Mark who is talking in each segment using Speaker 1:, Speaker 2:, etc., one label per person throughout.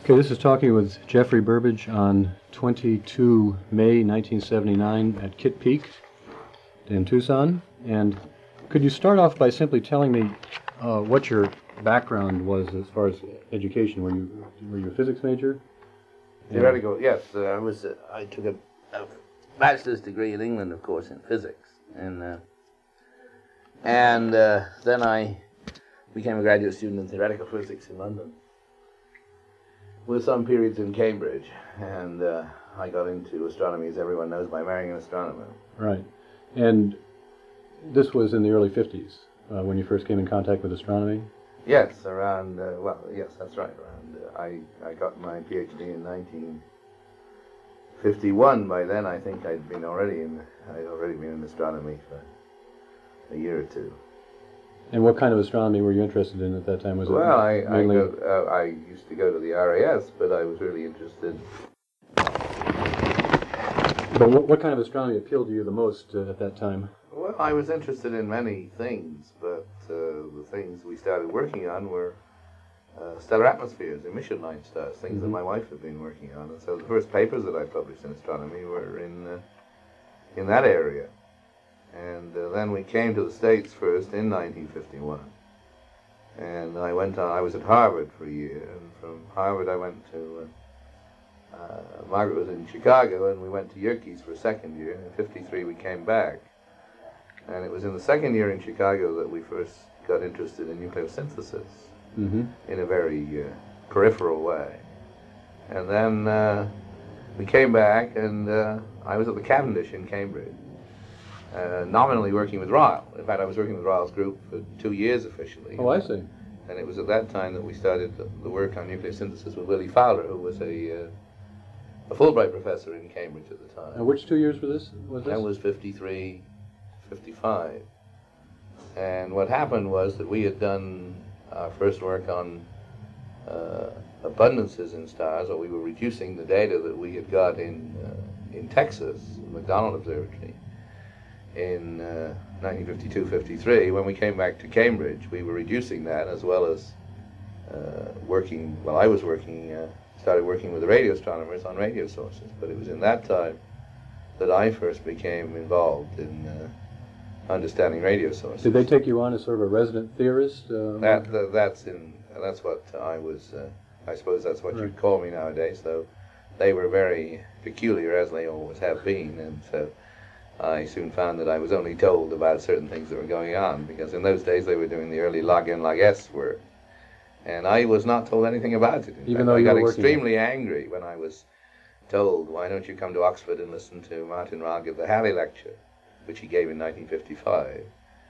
Speaker 1: Okay, this is Talking with Jeffrey Burbidge on 22 May 1979 at Kitt Peak in Tucson. And could you start off by simply telling me what your background was as far as education? Were you a physics major?
Speaker 2: Theoretical, yes. I took a bachelor's degree in England, of course, in physics, and then I became a graduate student in theoretical physics in London, with some periods in Cambridge, and I got into astronomy, as everyone knows, by marrying an astronomer.
Speaker 1: Right. And this was in the early 50s, when you first came in contact with astronomy?
Speaker 2: Yes, yes, that's right. I got my PhD in 1951. By then, I think I'd already been in astronomy for a year or two.
Speaker 1: And what kind of astronomy were you interested in at that time? Was
Speaker 2: well,
Speaker 1: it mainly...
Speaker 2: I used to go to the RAS, but I was really interested.
Speaker 1: But what kind of astronomy appealed to you the most at that time?
Speaker 2: Well, I was interested in many things, but the things we started working on were stellar atmospheres, emission line stars, things that my wife had been working on. And so the first papers that I published in astronomy were in that area. And then we came to the States first in 1951. And I was at Harvard for a year, and from Harvard I went to, Margaret was in Chicago, and we went to Yerkes for a second year. In 53 we came back. And it was in the second year in Chicago that we first got interested in nucleosynthesis in a very peripheral way. And then we came back, and I was at the Cavendish in Cambridge, nominally working with Ryle. In fact, I was working with Ryle's group for 2 years officially.
Speaker 1: Oh, I see.
Speaker 2: And it was at that time that we started the work on nucleosynthesis with Willie Fowler, who was a Fulbright professor in Cambridge at the time.
Speaker 1: And which 2 years was this?
Speaker 2: That was 53, 55. And what happened was that we had done our first work on abundances in stars, or we were reducing the data that we had got in Texas, McDonald Observatory, in 1952-53. When we came back to Cambridge, we were reducing that, as well as started working with the radio astronomers on radio sources. But it was in that time that I first became involved in understanding radio sources.
Speaker 1: Did they take you on as sort of a resident theorist?
Speaker 2: That's what I was. I suppose that's what you'd call me nowadays. Though they were very peculiar, as they always have been, and so I soon found that I was only told about certain things that were going on, because in those days they were doing the early log-N, log-S work, and I was not told anything about it.
Speaker 1: Even though I got
Speaker 2: extremely angry when I was told, "Why don't you come to Oxford and listen to Martin Ryle give the Halley lecture," which he gave in 1955,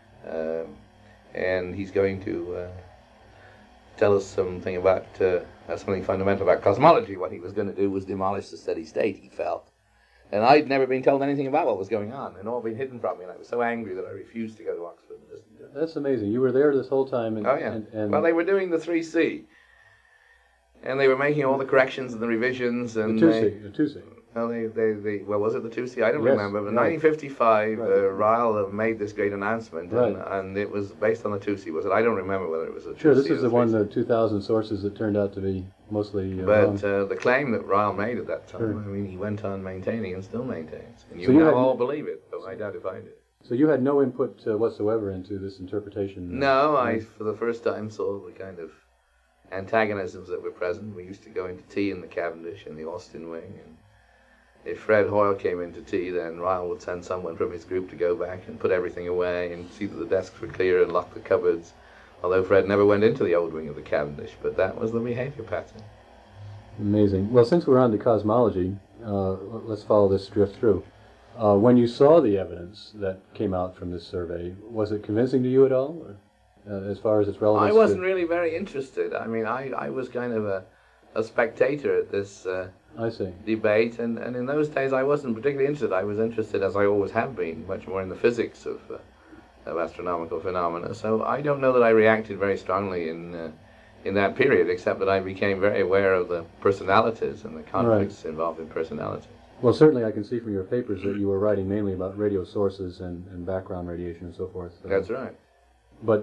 Speaker 2: and he's going to tell us something about something fundamental about cosmology. What he was going to do was demolish the steady state, he felt. And I'd never been told anything about what was going on, and all been hidden from me, and I was so angry that I refused to go to Oxford and listen to it.
Speaker 1: That's amazing. You were there this whole time.
Speaker 2: Oh, yeah. Well, they were doing the 3C, and they were making all the corrections and the revisions. And
Speaker 1: the 2C.
Speaker 2: Well, well, was it the 2C? I don't remember. But in 1955, Ryle made this great announcement, and it was based on the 2C, was it? I don't remember whether it was a 2C.
Speaker 1: Sure, this is the one, the 2000 sources that turned out to be mostly
Speaker 2: But the claim that Ryle made at that time, I mean, he went on maintaining and still maintains. And
Speaker 1: so
Speaker 2: you all believe it, but I doubt if I did.
Speaker 1: So you had no input whatsoever into this interpretation?
Speaker 2: No, I, for the first time, saw the kind of antagonisms that were present. We used to go into tea in the Cavendish in the Austin wing, and if Fred Hoyle came into tea, then Ryle would send someone from his group to go back and put everything away and see that the desks were clear and lock the cupboards, although Fred never went into the old wing of the Cavendish, but that was the behavior pattern.
Speaker 1: Amazing. Well, since we're on to cosmology, let's follow this drift through. When you saw the evidence that came out from this survey, was it convincing to you at all, or, as far as its relevance?
Speaker 2: I wasn't really very interested. I mean, I was kind of a spectator at this
Speaker 1: I see.
Speaker 2: debate, and in those days I wasn't particularly interested. I was interested, as I always have been, much more in the physics of astronomical phenomena. So I don't know that I reacted very strongly in that period, except that I became very aware of the personalities and the conflicts involved in personalities.
Speaker 1: Well, certainly I can see from your papers that you were writing mainly about radio sources and background radiation and so forth.
Speaker 2: That's right.
Speaker 1: But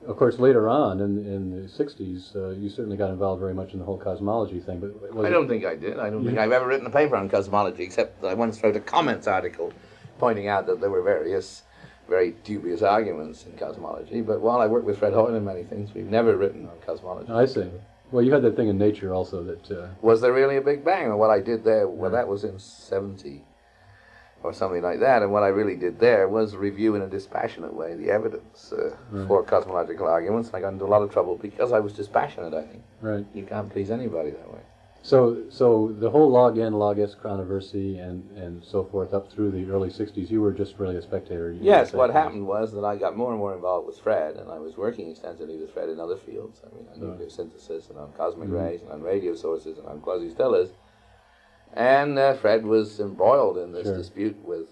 Speaker 1: of course, later on in the 60s, you certainly got involved very much in the whole cosmology thing. But
Speaker 2: I don't think I did. I don't think I've ever written a paper on cosmology, except that I once wrote a comments article pointing out that there were various very dubious arguments in cosmology. But while I worked with Fred Hoyle in many things, we've never written on cosmology.
Speaker 1: I see. Well, you had that thing in Nature also that...
Speaker 2: Was there really a Big Bang? And what I did there, well, that was in 70 or something like that. And what I really did there was review in a dispassionate way the evidence for cosmological arguments. I got into a lot of trouble because I was dispassionate, I think.
Speaker 1: Right.
Speaker 2: You can't please anybody that way.
Speaker 1: So the whole log N, log S controversy and so forth up through the early 60s, you were just really a spectator.
Speaker 2: Yes, what happened was that I got more and more involved with Fred, and I was working extensively with Fred in other fields. I mean, on nuclear synthesis and on cosmic rays and on radio sources and on quasi-stellars. And Fred was embroiled in this dispute with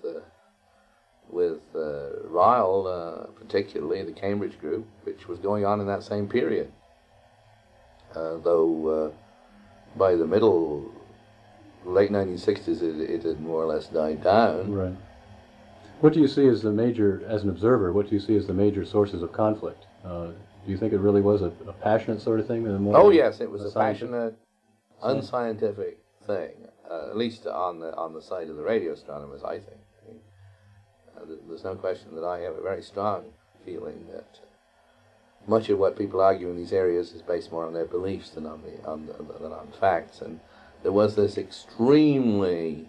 Speaker 2: Ryle, particularly the Cambridge group, which was going on in that same period. Though by the late 1960s, it had more or less died down.
Speaker 1: Right. What do you see as the major, as an observer, what do you see as the major sources of conflict? Do you think it really was a passionate sort of thing?
Speaker 2: Oh, yes, it was a passionate, unscientific thing. At least on the side of the radio astronomers, I think. There's no question that I have a very strong feeling that much of what people argue in these areas is based more on their beliefs than on facts. And there was this extremely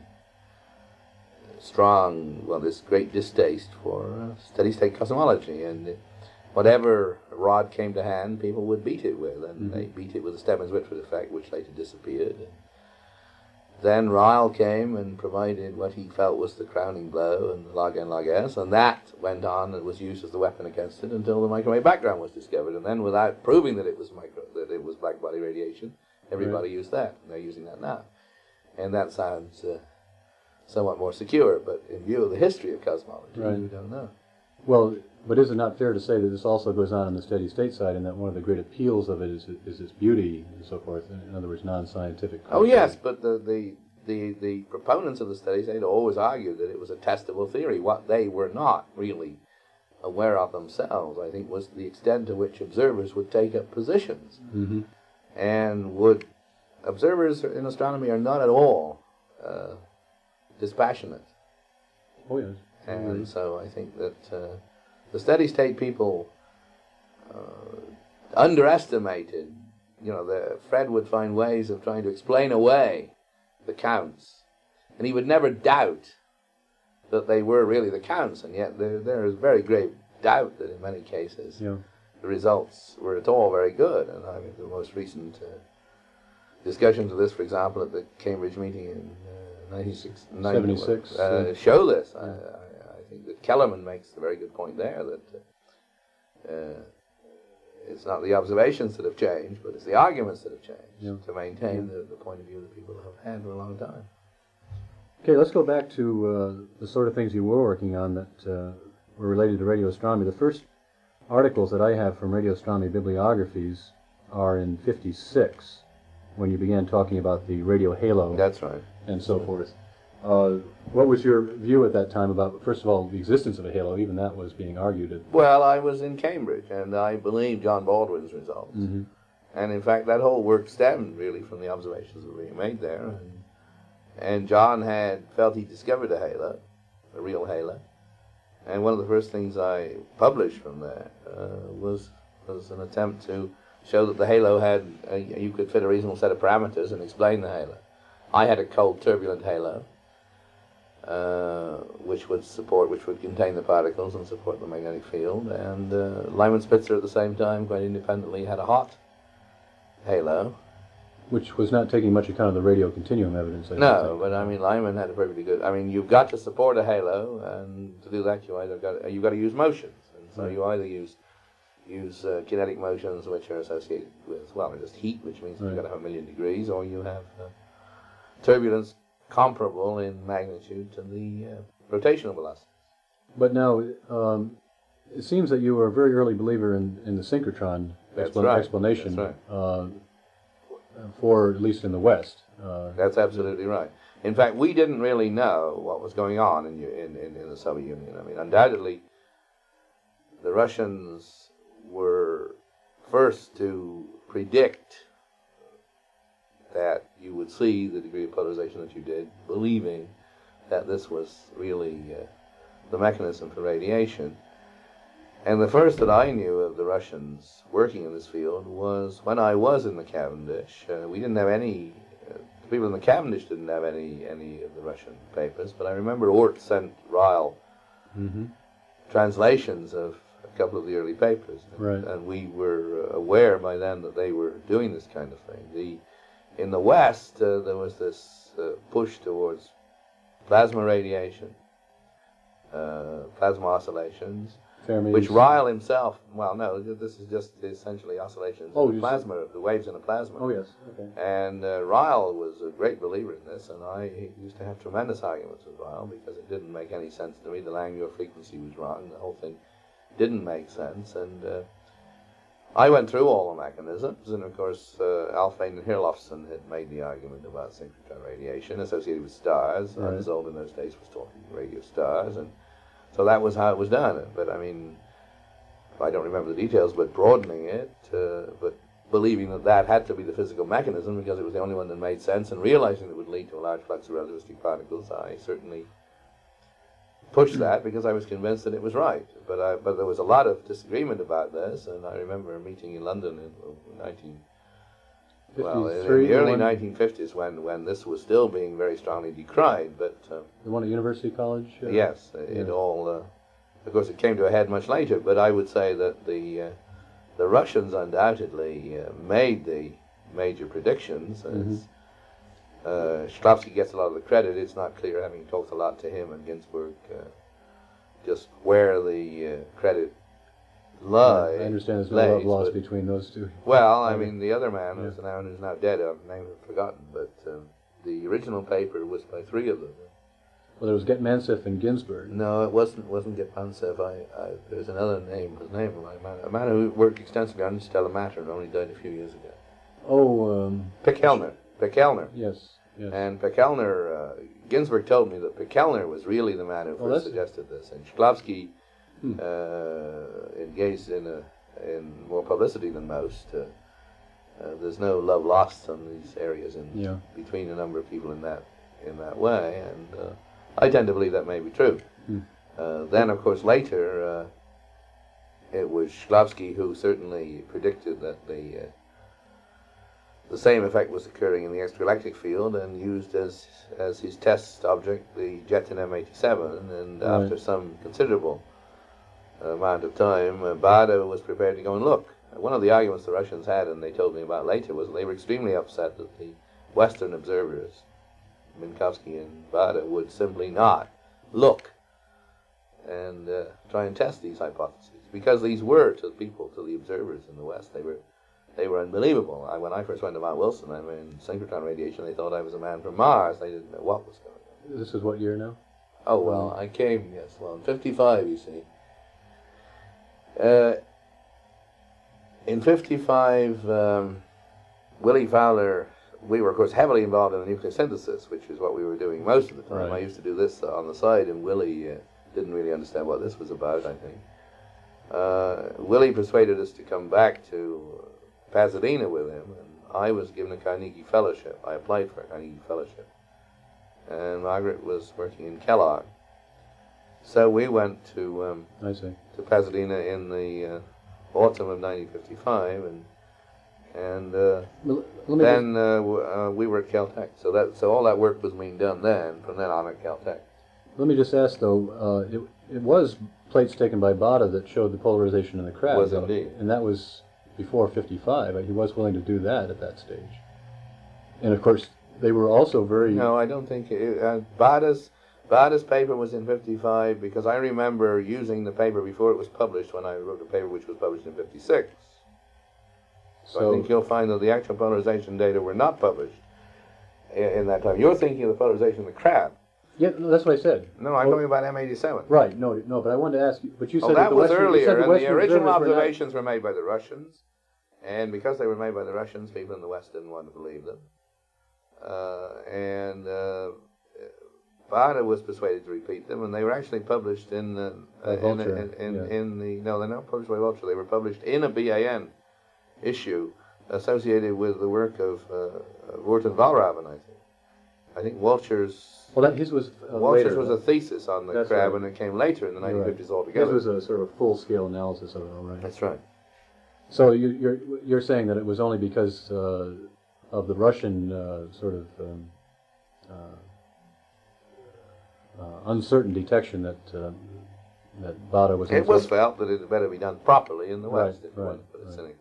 Speaker 2: strong, this great distaste for steady-state cosmology, and whatever rod came to hand, people would beat it with, and they beat it with the Stebbins-Whitford effect, which later disappeared. Then Ryle came and provided what he felt was the crowning blow, and log N, log S, and that went on and was used as the weapon against it until the microwave background was discovered. And then, without proving that it was black body radiation, everybody used that, and they're using that now. And that sounds somewhat more secure, but in view of the history of cosmology, we don't know.
Speaker 1: Well, but is it not fair to say that this also goes on the steady state side, and that one of the great appeals of it is its beauty and so forth? In other words, non-scientific.
Speaker 2: Oh yes, but the proponents of the steady state always argued that it was a testable theory. What they were not really aware of themselves, I think, was the extent to which observers would take up positions, and observers in astronomy are not at all dispassionate.
Speaker 1: Oh yes.
Speaker 2: And so I think that the steady-state people underestimated, Fred would find ways of trying to explain away the counts. And he would never doubt that they were really the counts, and yet there is very grave doubt that in many cases the results were at all very good. And I mean, the most recent discussions of this, for example, at the Cambridge meeting in 1976 show this. I think that Kellerman makes a very good point there, that it's not the observations that have changed, but it's the arguments that have changed to maintain the point of view that people have had for a long time.
Speaker 1: Okay, let's go back to the sort of things you were working on that were related to radio astronomy. The first articles that I have from radio astronomy bibliographies are in '56, when you began talking about the radio halo.
Speaker 2: That's right.
Speaker 1: And so forth. What was your view at that time about, first of all, the existence of a halo? Even that was being argued.
Speaker 2: Well, I was in Cambridge, and I believed John Baldwin's results. And in fact, that whole work stemmed really from the observations that were being made there. And John had felt he discovered a halo, a real halo. And one of the first things I published from there was an attempt to show that the halo had, you could fit a reasonable set of parameters and explain the halo. I had a cold turbulent halo, which would contain the particles and support the magnetic field, and Lyman Spitzer at the same time, quite independently, had a hot halo.
Speaker 1: Which was not taking much account of the radio continuum evidence.
Speaker 2: No, but I mean, Lyman had a perfectly good, you've got to support a halo, and to do that you've got to use motions, and so you either use kinetic motions which are associated with, just heat, which means you've got to have 1,000,000 degrees, or you have turbulence comparable in magnitude to the rotational velocity.
Speaker 1: But now, it seems that you were a very early believer in the synchrotron explanation.
Speaker 2: That's right.
Speaker 1: For at least in the West.
Speaker 2: That's absolutely right. In fact, we didn't really know what was going on in the Soviet Union. I mean, undoubtedly, the Russians were first to predict that you would see the degree of polarization that you did, believing that this was really the mechanism for radiation. And the first that I knew of the Russians working in this field was when I was in the Cavendish. We didn't have any, the people in the Cavendish didn't have any of the Russian papers, but I remember Oort sent Ryle translations of a couple of the early papers.
Speaker 1: Right.
Speaker 2: And we were aware by then that they were doing this kind of thing. In the West, there was this push towards plasma radiation, plasma oscillations,
Speaker 1: Fermi's.
Speaker 2: which Ryle himself, well, no, this is just essentially oscillations
Speaker 1: Oh,
Speaker 2: in plasma, the waves in a plasma.
Speaker 1: Oh, yes, okay.
Speaker 2: And Ryle was a great believer in this, and I used to have tremendous arguments with Ryle because it didn't make any sense to me. The Langmuir frequency was wrong. The whole thing didn't make sense, and I went through all the mechanisms, and of course, Alfvén and Herlofsson had made the argument about synchrotron radiation associated with stars.
Speaker 1: Right.
Speaker 2: Unsolved in those days was talking radio stars, and so that was how it was done. But I mean, I don't remember the details, but broadening it, but believing that that had to be the physical mechanism because it was the only one that made sense, and realizing it would lead to a large flux of relativistic particles, I certainly pushed that because I was convinced that it was right. But there was a lot of disagreement about this, and I remember a meeting in London in the early 1950s when this was still being very strongly decried. But
Speaker 1: the one at University College?
Speaker 2: Yes, it all. Of course, it came to a head much later. But I would say that the Russians undoubtedly made the major predictions. Shklovsky gets a lot of the credit. It's not clear, having talked a lot to him and Ginzburg, just where the credit lies.
Speaker 1: I understand there's no love lost between those two.
Speaker 2: Well, I mean, the other man who's now dead, name I've forgotten, but the original paper was by three of them.
Speaker 1: Well, there was Getmantsev and Ginzburg.
Speaker 2: No, it wasn't Getmantsev. There's another name. His name, a man who worked extensively on interstellar matter and only died a few years ago.
Speaker 1: Oh,
Speaker 2: Pickelner.
Speaker 1: Yes.
Speaker 2: And Pickelner, Ginzburg told me that Pickelner was really the man who first suggested this, and Shklovsky engaged in more publicity than most. There's no love lost on these areas between a number of people in that way, and I tend to believe that may be true. Then, of course, later it was Shklovsky who certainly predicted that the same effect was occurring in the extragalactic field, and used as his test object the Jetin M87. And after some considerable amount of time, Bada was prepared to go and look. One of the arguments the Russians had, and they told me about later, was they were extremely upset that the Western observers, Minkowski and Bada, would simply not look and try and test these hypotheses, because these were, to the observers in the West, they were unbelievable. When I first went to Mount Wilson, in synchrotron radiation, they thought I was a man from Mars. They didn't know what was going on.
Speaker 1: This is what year now?
Speaker 2: Oh, well, I came, in 55, you see. In 55, Willie Fowler, we were, of course, heavily involved in the nuclear synthesis, which is what we were doing most of the time. Right. I used to do this on the side, and Willie didn't really understand what this was about, I think. Willie persuaded us to come back to Pasadena with him, and I was given a Carnegie Fellowship. I applied for a Carnegie Fellowship. And Margaret was working in Kellogg. So we went to Pasadena in the autumn of 1955, and then we were at Caltech. So all that work was being done then, from then on at Caltech.
Speaker 1: Let me just ask, though, it was plates taken by Bada that showed the polarization in the crab.
Speaker 2: Was indeed.
Speaker 1: And that was before 55. He was willing to do that at that stage. And, of course, they were also very...
Speaker 2: No, I don't think... Bada's paper was in 55, because I remember using the paper before it was published, when I wrote a paper which was published in 56. So I think you'll find that the actual polarization data were not published in that time. You're thinking of the polarization of the crab.
Speaker 1: Yeah, no, that's what I said.
Speaker 2: No, I'm talking about M87.
Speaker 1: Right, no, but I wanted to ask you, but you said
Speaker 2: that was earlier, and the original
Speaker 1: observations
Speaker 2: were made by the Russians, and because they were made by the Russians, people in the West didn't want to believe them. Bada was persuaded to repeat them, and they were actually published in
Speaker 1: Vulture,
Speaker 2: in the no, they're not published by Vulture. They were published in a BAN issue associated with the work of Wharton Valraven, I think. I think Walcher's
Speaker 1: his was
Speaker 2: Walcher's
Speaker 1: later,
Speaker 2: was a thesis on the
Speaker 1: That's
Speaker 2: crab,
Speaker 1: right.
Speaker 2: and it came later in the 1950s
Speaker 1: His
Speaker 2: altogether.
Speaker 1: was a sort of full-scale analysis of it, all right.
Speaker 2: That's right.
Speaker 1: So you're saying that it was only because of the Russian sort of uncertain detection that Bada was.
Speaker 2: It was felt that it had better be done properly in the West, if you want to put it cynically.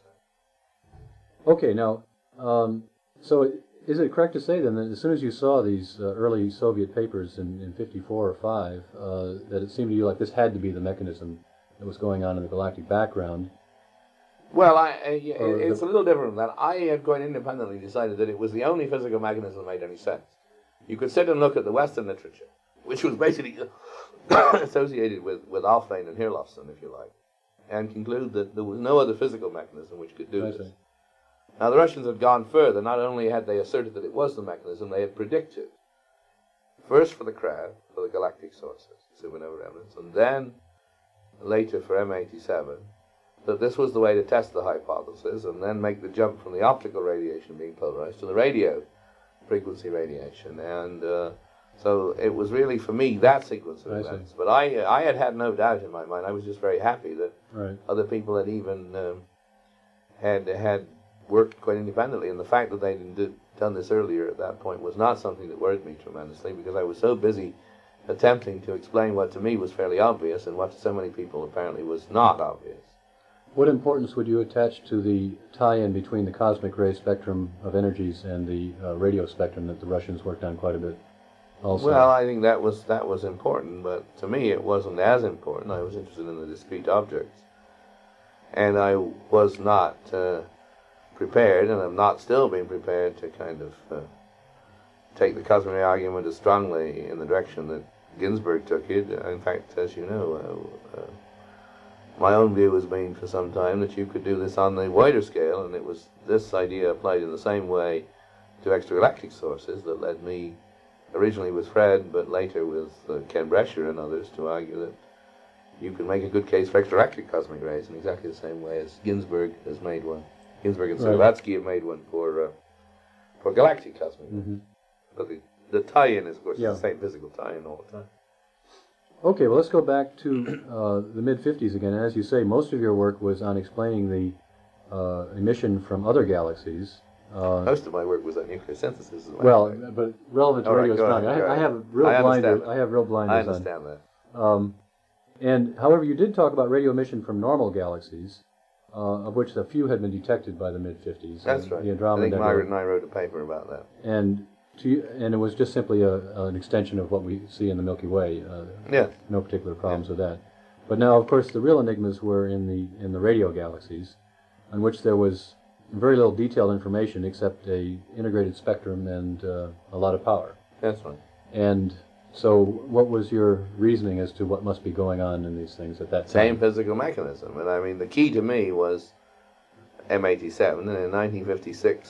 Speaker 1: Okay, now, so is it correct to say then that as soon as you saw these early Soviet papers in 54 or 5, that it seemed to you like this had to be the mechanism that was going on in the galactic background?
Speaker 2: Well, it's a little different than that. I had quite independently decided that it was the only physical mechanism that made any sense. You could sit and look at the Western literature, which was basically associated with Alfvén and Herlofsson, if you like, and conclude that there was no other physical mechanism which could do this. Now, the Russians had gone further. Not only had they asserted that it was the mechanism, they had predicted, first for the crab, for the galactic sources, supernova remnants, and then later for M87, that this was the way to test the hypothesis and then make the jump from the optical radiation being polarized to the radio frequency radiation. And so it was really, for me, that sequence of events. But I had no doubt in my mind. I was just very happy that other people had even had worked quite independently. And the fact that they had done this earlier at that point was not something that worried me tremendously, because I was so busy attempting to explain what to me was fairly obvious and what to so many people apparently was not obvious.
Speaker 1: What importance would you attach to the tie-in between the cosmic ray spectrum of energies and the radio spectrum that the Russians worked on quite a bit also?
Speaker 2: Well, I think that was important, but to me it wasn't as important. I was interested in the discrete objects. And I was not prepared, and I'm not still being prepared to kind of take the cosmic ray argument as strongly in the direction that Ginzburg took it. In fact, as you know, my own view has been for some time that you could do this on the wider scale, and it was this idea applied in the same way to extragalactic sources that led me, originally with Fred, but later with Ken Brescher and others, to argue that you can make a good case for extragalactic cosmic rays in exactly the same way as Ginzburg has made one. Ginzburg and Solovatsky have made one for galactic cosmic rays. But the tie-in is, of course, the same physical tie-in all the time.
Speaker 1: Okay, well, let's go back to the mid-50s again. As you say, most of your work was on explaining the emission from other galaxies.
Speaker 2: Most of my work was on nuclear synthesis.
Speaker 1: Well, but relevant to radio astronomy. I have real blinders.
Speaker 2: I understand that.
Speaker 1: And however, you did talk about radio emission from normal galaxies, of which a few had been detected by the mid-50s.
Speaker 2: That's right.
Speaker 1: The Andromeda
Speaker 2: I think Margaret and I wrote a paper about that.
Speaker 1: And it was just simply an extension of what we see in the Milky Way. No particular problems with that. But now, of course, the real enigmas were in the radio galaxies, on which there was very little detailed information except a integrated spectrum and a lot of power.
Speaker 2: That's right.
Speaker 1: And so, what was your reasoning as to what must be going on in these things at that time?
Speaker 2: Same physical mechanism. And I mean, the key to me was M87, and in 1956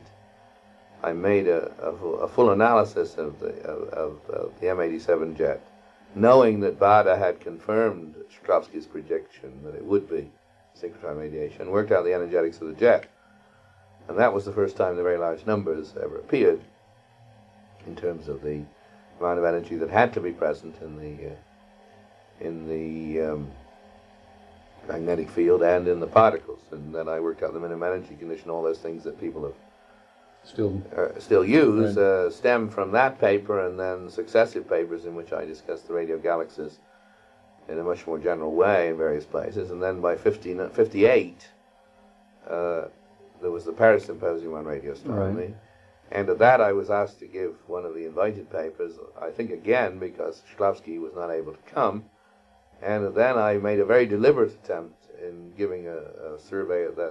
Speaker 2: I made a full analysis of the M87 jet, knowing that Bada had confirmed Shklovsky's prediction that it would be synchrotron radiation, worked out the energetics of the jet. And that was the first time the very large numbers ever appeared in terms of the amount of energy that had to be present in the magnetic field and in the particles. And then I worked out the minimum energy condition, all those things that people have still use, stem from that paper, and then successive papers in which I discussed the radio galaxies in a much more general way in various places. And then by 58, there was the Paris Symposium on Radio Astronomy. And at that I was asked to give one of the invited papers, I think again because Shklovsky was not able to come. And then I made a very deliberate attempt in giving a survey at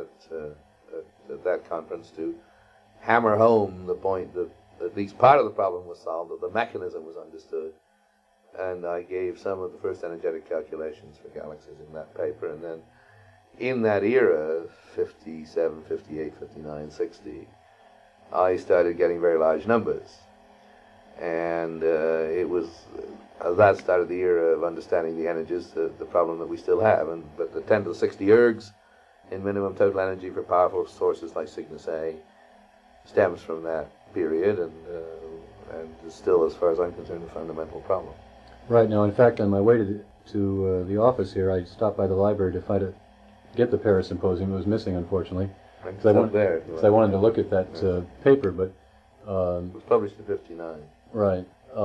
Speaker 2: that conference to hammer home the point that at least part of the problem was solved, that the mechanism was understood. And I gave some of the first energetic calculations for galaxies in that paper. And then in that era, 57, 58, 59, 60, I started getting very large numbers. And it was that started the era of understanding the energies, the problem that we still have. But the 10 to the 60 ergs in minimum total energy for powerful sources like Cygnus A stems from that period, and is still, as far as I'm concerned, a fundamental problem.
Speaker 1: Right. Now, in fact, on my way to the office here, I stopped by the library to get the Paris Symposium. It was missing, unfortunately.
Speaker 2: It's up there.
Speaker 1: Because I wanted to look at that paper, but...
Speaker 2: it was published in '59.
Speaker 1: Right.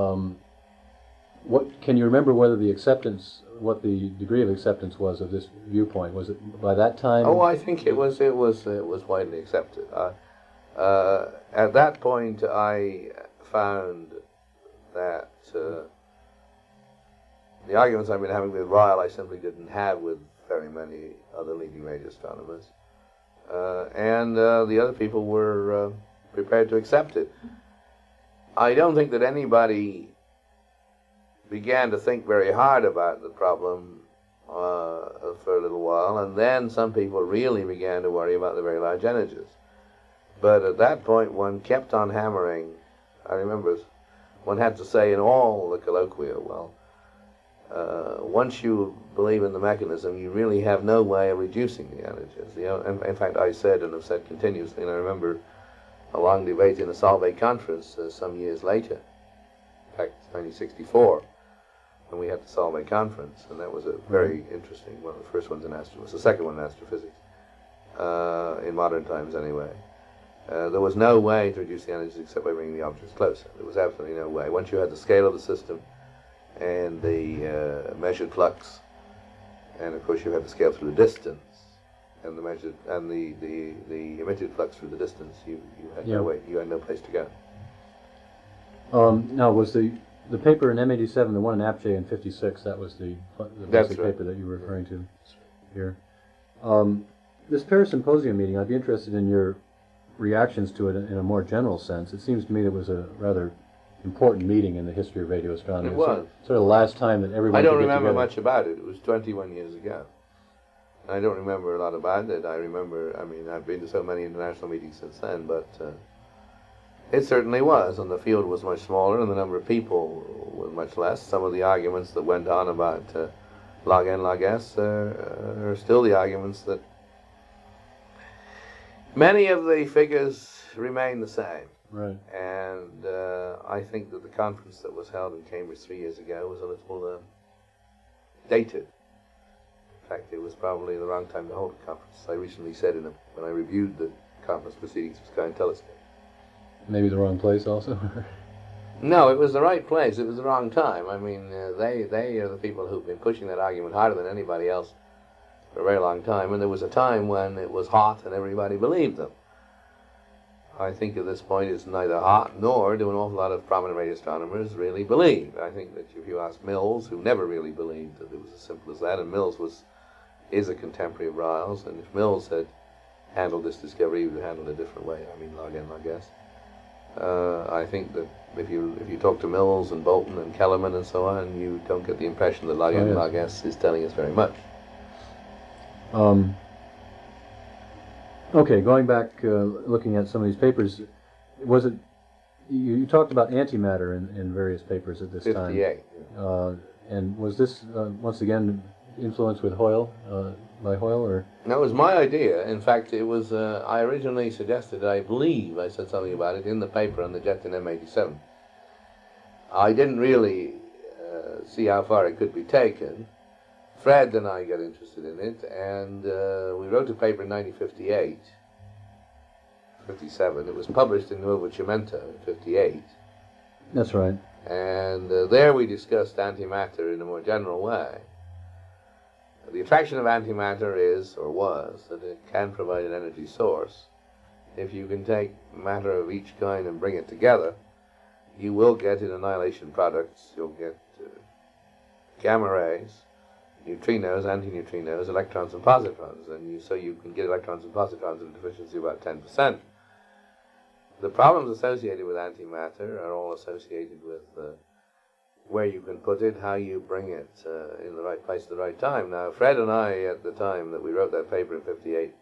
Speaker 1: What can you remember what the degree of acceptance was of this viewpoint? Was it by that time?
Speaker 2: Oh, I think it was widely accepted. At that point, I found that the arguments I've been having with Ryle, I simply didn't have with very many other leading radio astronomers, and the other people were prepared to accept it. I don't think that anybody began to think very hard about the problem for a little while, and then some people really began to worry about the very large energies. But at that point, one kept on hammering. I remember one had to say in all the colloquia, well, once you believe in the mechanism, you really have no way of reducing the energies. In fact, I said, and have said continuously, and I remember a long debate in the Solvay conference some years later, in fact, 1964, when we had the Solvay conference, and that was a very interesting one of the first ones in astrophysics, the second one in astrophysics, in modern times anyway. There was no way to reduce the energies except by bringing the objects closer. There was absolutely no way. Once you had the scale of the system and the measured flux, and of course you had the scale through the distance, and the measured and the emitted flux through the distance, you had no way. You had no place to go.
Speaker 1: Now, was the paper in M87 the one in APJ in '56? That was the basic paper that you were referring to here. This Paris Symposium meeting, I'd be interested in your reactions to it in a more general sense. It seems to me that it was a rather important meeting in the history of radio astronomy.
Speaker 2: It was.
Speaker 1: Sort of the last time that everyone
Speaker 2: I don't
Speaker 1: could get
Speaker 2: remember
Speaker 1: together.
Speaker 2: much about it. It was 21 years ago. I don't remember a lot about it. I remember, I've been to so many international meetings since then, but it certainly was, and the field was much smaller, and the number of people was much less. Some of the arguments that went on about log N, log S are still the arguments that many of the figures remain the same.
Speaker 1: Right.
Speaker 2: And I think that the conference that was held in Cambridge 3 years ago was a little dated. In fact, it was probably the wrong time to hold a conference. I recently said when I reviewed the conference proceedings of Sky and Telescope.
Speaker 1: Maybe the wrong place also?
Speaker 2: No, it was the right place. It was the wrong time. They are the people who've been pushing that argument harder than anybody else for a very long time, and there was a time when it was hot and everybody believed them. I think at this point it's neither hot nor do an awful lot of prominent radio astronomers really believe. I think that if you ask Mills, who never really believed that it was as simple as that, and Mills is a contemporary of Ryle's, and if Mills had handled this discovery, he would have handled it a different way. Log N, log S. I think that if you talk to Mills and Bolton and Kellerman and so on, you don't get the impression that log N, log S is telling us very much.
Speaker 1: Okay, going back, looking at some of these papers, was it, you talked about antimatter in various papers at this
Speaker 2: 58,
Speaker 1: time.
Speaker 2: Yeah.
Speaker 1: And was this, once again, influenced with Hoyle, by Hoyle, or?
Speaker 2: No, it was my idea. In fact, it was, I originally suggested, I believe I said something about it in the paper on the jet in M87. I didn't really see how far it could be taken. Fred and I got interested in it, and we wrote a paper in 1958, 57. It was published in Nuovo Cimento in 58.
Speaker 1: That's right.
Speaker 2: And there we discussed antimatter in a more general way. The attraction of antimatter is, or was, that it can provide an energy source. If you can take matter of each kind and bring it together, you will get in annihilation products. You'll get gamma rays, neutrinos, antineutrinos, electrons and positrons, and so you can get electrons and positrons at a efficiency of about 10%. The problems associated with antimatter are all associated with where you can put it, how you bring it in the right place at the right time. Now, Fred and I, at the time that we wrote that paper in 58,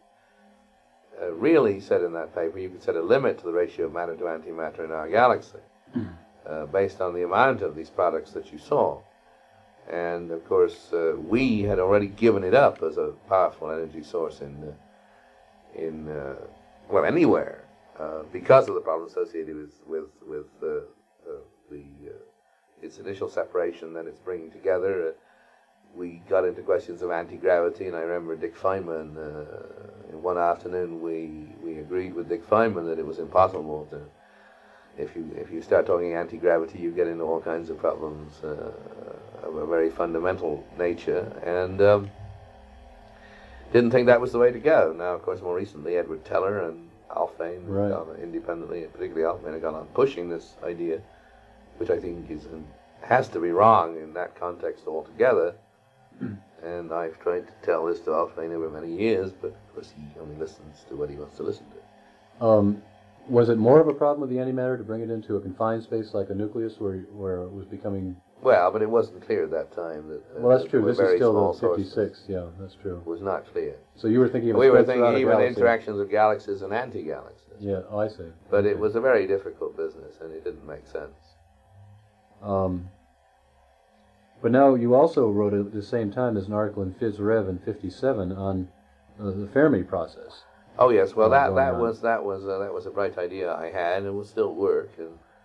Speaker 2: really said in that paper you could set a limit to the ratio of matter to antimatter in our galaxy. based on the amount of these products that you saw. And of course, we had already given it up as a powerful energy source well, anywhere, because of the problem associated with its initial separation that it's bringing together. We got into questions of anti-gravity, and I remember Dick Feynman, in one afternoon we agreed with Dick Feynman that it was impossible to, if you start talking anti-gravity, you get into all kinds of problems of a very fundamental nature, and didn't think that was the way to go. Now, of course, more recently, Edward Teller and Alfvén, right, independently, and particularly Alfvén, have gone on pushing this idea, which I think has to be wrong in that context altogether. And I've tried to tell this to Alfvén over many years, but of course he only listens to what he wants to listen to.
Speaker 1: Was it more of a problem with the antimatter to bring it into a confined space like a nucleus, where it was becoming?
Speaker 2: Well, but it wasn't clear at that time that.
Speaker 1: Well, that's true. This is still the 56. Yeah, that's true.
Speaker 2: It was not clear.
Speaker 1: So you were thinking of.
Speaker 2: We were thinking even interactions of galaxies and anti-galaxies.
Speaker 1: Yeah, I see.
Speaker 2: But it was a very difficult business, and it didn't make sense.
Speaker 1: But now you also wrote at the same time as an article in Phys Rev in 57 on the Fermi process.
Speaker 2: Oh yes, well that was a bright idea I had, and it will still work. And